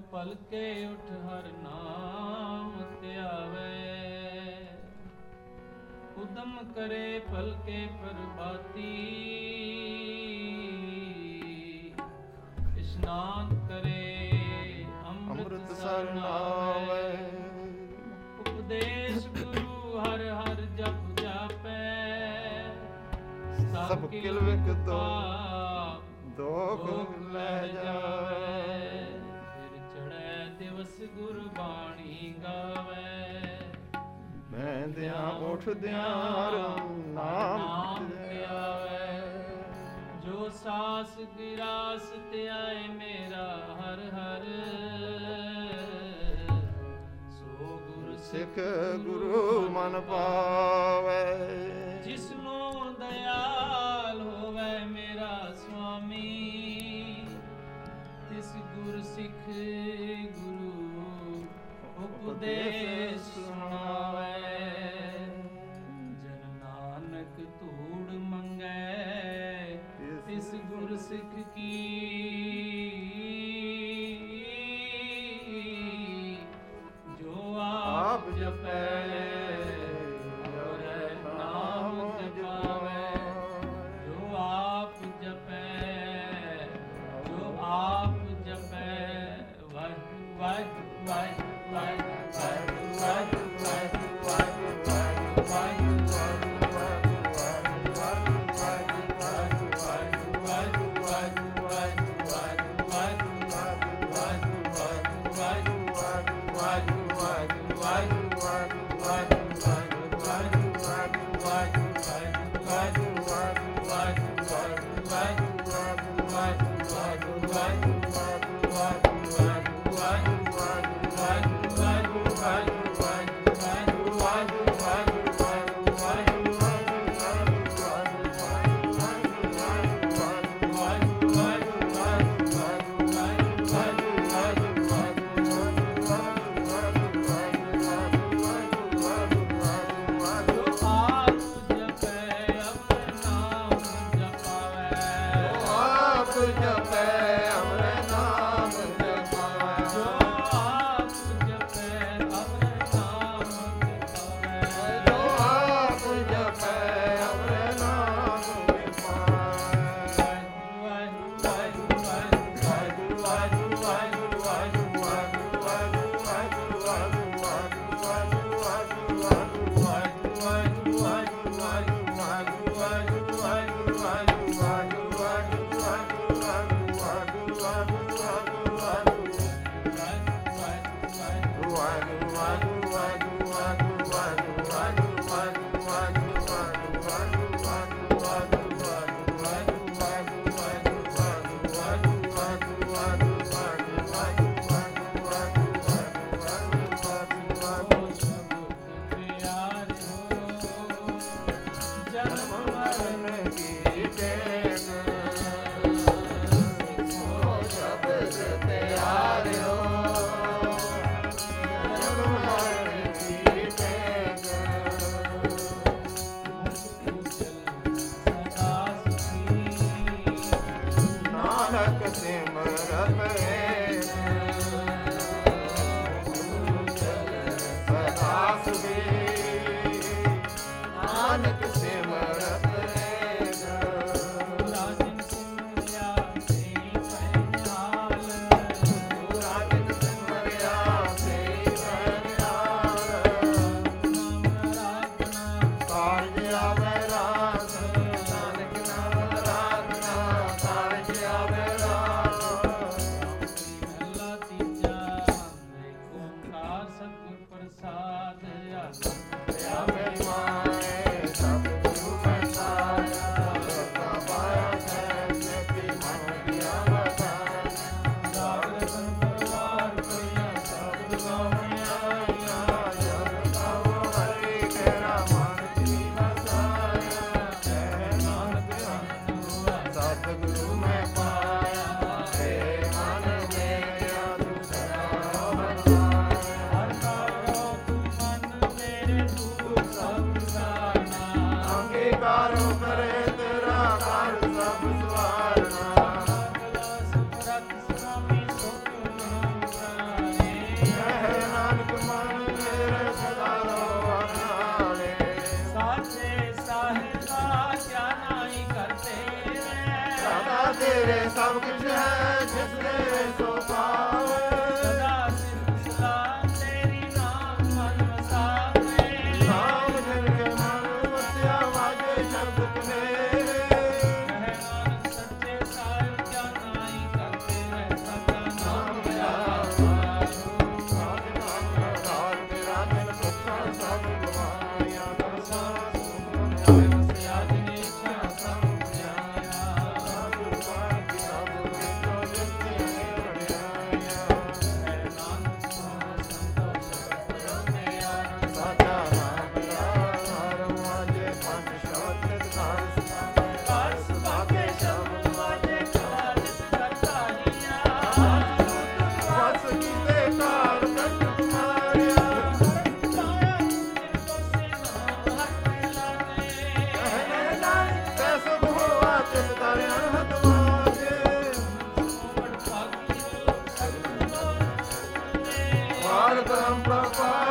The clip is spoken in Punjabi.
ਪਲਕੇ ਉਠ ਹਰ ਨਾਮ ਧਿਆਵੇ, ਉਦਮ ਕਰੇ ਪਲਕੇ ਪ੍ਰਭਾਤੀ, ਇਸ਼ਨਾਨ ਕਰੇ ਅੰਮ੍ਰਿਤ ਸਰ ਨਾਵੇ, ਉਪਦੇਸ਼ ਗੁਰੂ ਹਰ ਹਰ ਜਪ ਜਾਪੈ, ਸਭ ਕਿਲ ਵਿਕ ਦੁਖ ਲੈ ਜਾਵੇ, ਫਿਰ ਚੜ੍ਹੈ ਦਿਵਸ ਗੁਰਬਾਣੀ ਗਾਵੇ, ਬਹਿੰਦਿਆਂ ਉੱਠਦਿਆਂ ਨਾਮ ਧਿਆਵੇ, ਜੋ ਸਾਸ ਗਿਰਾਸ ਧਿਆਏ ਮੇਰਾ ਹਰ ਹਰ, ਸੋ ਗੁਰ ਸਿੱਖ ਗੁਰੂ ਮਨ ਪਾਵੇ, ਜਿਸਨੂੰ ਦਇਆਲ ਹੋਵੇ ਮੇਰਾ ਸੁਆਮੀ, ਤਿਸ ਗੁਰ ਸਿੱਖ ਗੁਰੂ ਉਪਦੇਸ਼ ਸੁਣਾਵੇ, ਜਨ ਨਾਨਕ ਧੂੜ ਮੰਗੈ ਤਿਸ ਗੁਰ ਸਿੱਖ ਕੀ, ਜੋ ਆਪ ਜਪੈ ਤੇਰੇ ਸਭ ਕੁਝ ਹੈ ਜਿਸ ਦੇ ਸੋ ਪਾਵੇ ਸਦਾ ਸਿਫਤ ਸਲਾਹ ਤੇਰੀ ਨਾਮ ਮਨ ਵਸਾਵੇ ਨਾਮ ਜਿਨ ਕੇ ਮਨ ਵਸਿਆ ਵਾਜੇ ਸ਼ਬਦ ਮੇਰੇ ਕਹਿ ਨਾਨਕ ਸੱਚੇ ਸਾਹਿਬ ਜਾਨਾਈ ਕਰਤੇ ਹੈ ਸਦਾ ਨਾਮ ਪਿਆਰਾ ਸਾਧ ਨਾਮ ਆਧਾਰ ਮੇਰਾ ਦਿਲ ਪੁੱਛਾ ਸਭ ਗਵਾਇਆ ਦਰਸਾ ਸੁਖ ਵਸਿਆ ਜਿਨੇ ਇੱਛਾ ਸਭ ਜਾਇਆ ਸਾਧੂ ਪਾਕ ਸਭ ਜੋ ਜਿਤੇ ਬੜਿਆਇਆ ਨਾਨਕ ਸੁਣ ਸੰਤੋਖ ਸਤਿ ਆਨੰਦ ਸਾਚਾ ਨਾਮ ਆਧਾਰ ਵਾਜੇ ਪੰਜ ਸ਼ਬਦ ਧਾਰ ਸੁਖਾਵੇ ਕਾਰ ਸੁਭਾਗੇ ਸ਼ਬਦ ਵਾਜੇ ਕਾਲਿਤ ਕਰਤਾਹੀਆਂ ਵਸ ਕੀਤੇ ਕਾਲ ਕੱਟ ਮਾਰਿਆ ਕਹਿਣੇ ਨਾਨਕ ਤੈ ਸੁਭ ਹੋਆ ਤਿਸ ਦਰ ਅਨਹਦ ਮਾਗੇ ਵਾਰ ਬ੍ਰਹਮ ਪ੍ਰਪਾ